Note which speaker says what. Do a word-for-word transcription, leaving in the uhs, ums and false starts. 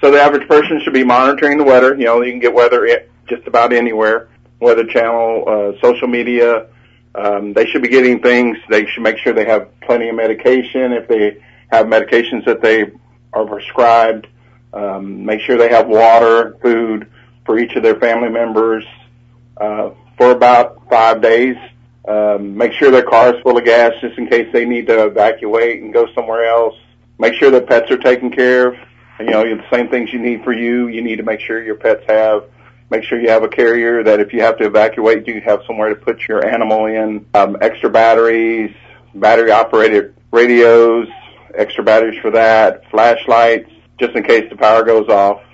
Speaker 1: So the average person should be monitoring the weather. You know, you can get weather just about anywhere. Weather Channel, uh, social media. Um, they should be getting things. They should make sure they have plenty of medication. If they have medications that they are prescribed, um, make sure they have water, food for each of their family members uh, for about five days. Um, make sure their car is full of gas just in case they need to evacuate and go somewhere else. Make sure that pets are taken care of. You know, the same things you need for you, you need to make sure your pets have. Make sure you have a carrier that if you have to evacuate, you have somewhere to put your animal in. Um, extra batteries, battery-operated radios, extra batteries for that, flashlights, just in case the power goes off.